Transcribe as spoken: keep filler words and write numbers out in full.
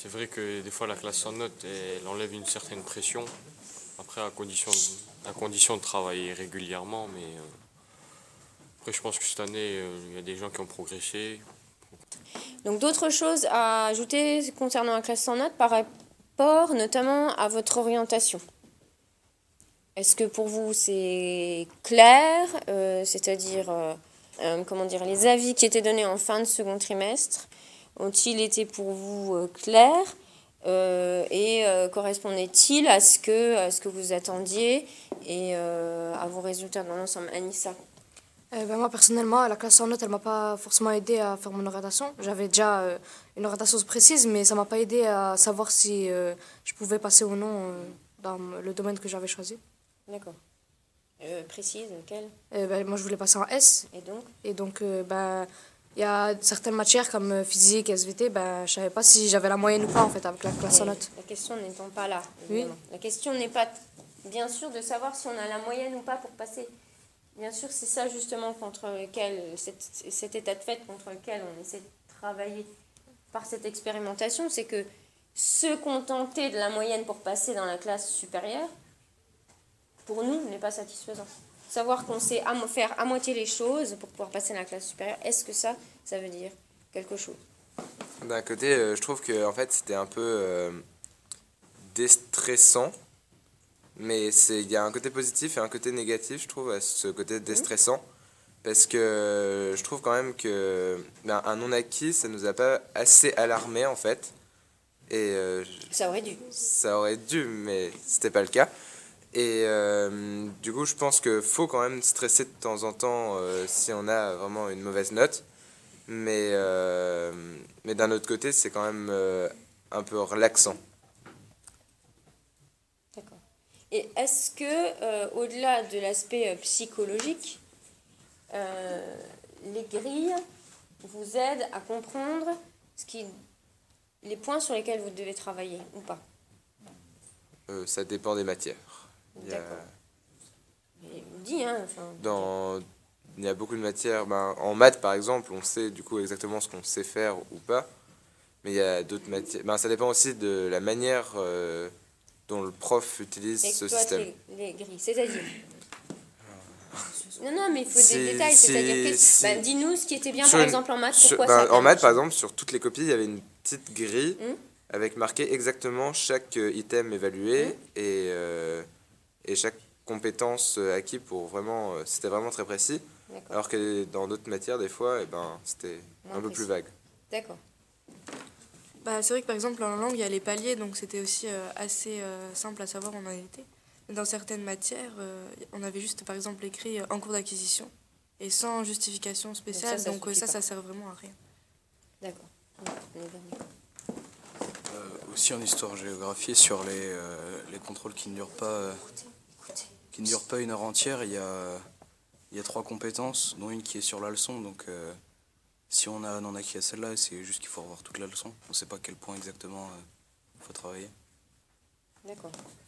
C'est vrai que des fois la classe sans notes, elle enlève une certaine pression. Après, à condition de, à condition de travailler régulièrement, mais euh, après, je pense que cette année, euh, il y a des gens qui ont progressé. Donc d'autres choses à ajouter concernant la classe sans notes par rapport notamment à votre orientation. Est-ce que pour vous c'est clair, euh, c'est-à-dire euh, euh, comment dire, les avis qui étaient donnés en fin de second trimestre ont-ils été pour vous euh, clairs euh, et euh, correspondaient-ils à ce que à ce que vous attendiez et euh, à vos résultats dans l'ensemble, Anissa? Euh, ben, moi, personnellement, la classe sans notes, elle m'a pas forcément aidé à faire mon orientation. J'avais déjà euh, une orientation précise, mais ça m'a pas aidé à savoir si euh, je pouvais passer ou non euh, dans le domaine que j'avais choisi. D'accord. Euh, précise, lequel? Euh, ben, moi, je voulais passer en S. Et donc? Et donc, euh, ben, il y a certaines matières comme euh, physique, S V T, ben, je savais pas si j'avais la moyenne ou pas, en fait, avec la classe sans Mais notes. la question n'étant pas là, Oui. évidemment. La question n'est pas, bien sûr, de savoir si on a la moyenne ou pas pour passer. Bien sûr, c'est ça justement contre lequel, cet, cet état de fait contre lequel on essaie de travailler par cette expérimentation, c'est que se contenter de la moyenne pour passer dans la classe supérieure, pour nous, n'est pas satisfaisant. Savoir qu'on sait à, faire à moitié les choses pour pouvoir passer dans la classe supérieure, est-ce que ça, ça veut dire quelque chose? D'un côté, euh, je trouve que en fait, c'était un peu euh, déstressant, mais c'est il y a un côté positif et un côté négatif, je trouve, à ce côté déstressant, parce que euh, je trouve quand même que ben, un non-acquis, ça nous a pas assez alarmé en fait, et euh, Ça aurait dû. ça aurait dû, mais c'était pas le cas. Et euh, du coup, je pense qu'il faut quand même stresser de temps en temps euh, si on a vraiment une mauvaise note. Mais, euh, mais d'un autre côté, c'est quand même euh, un peu relaxant. D'accord. Et est-ce que, euh, au-delà de l'aspect euh, psychologique, euh, les grilles vous aident à comprendre ce qui, les points sur lesquels vous devez travailler ou pas? Euh, ça dépend des matières. Il y a, D'accord. Et vous dit, hein, enfin, dans, il y a beaucoup de matières. Ben, en maths, par exemple, on sait du coup exactement ce qu'on sait faire ou pas. Mais il y a d'autres matières. Ben, ça dépend aussi de la manière euh, dont le prof utilise ce exploite système. les, les grilles, c'est-à-dire. Non, non, mais il faut Si- des détails, si- c'est-à-dire que, si- bah, dis-nous ce qui était bien, Sur par une- exemple, en maths, sur- pourquoi ben, ça a bien en maths, par marché. exemple, sur toutes les copies, il y avait une petite grille Hum avec marqué exactement chaque euh, item évalué Hum. et, euh, et chaque compétence euh, acquis pour vraiment. euh, C'était vraiment très précis. D'accord. Alors que dans d'autres matières, des fois, eh ben, c'était Moins un peu précis. plus vague. D'accord. Bah, c'est vrai que par exemple en langue il y a les paliers, donc c'était aussi euh, assez euh, simple à savoir où on en était. Mais dans certaines matières, euh, on avait juste par exemple écrit euh, en cours d'acquisition et sans justification spéciale, ça donc euh, suffit ça, pas. ça sert vraiment à rien. D'accord. Euh, aussi en histoire-géographie, sur les, euh, les contrôles qui ne durent pas, euh, qui ne durent pas une heure entière, il y a, il y a trois compétences, dont une qui est sur la leçon. Donc, euh, si on a un non acquis à celle-là, c'est juste qu'il faut revoir toute la leçon. On ne sait pas à quel point exactement il faut travailler. D'accord.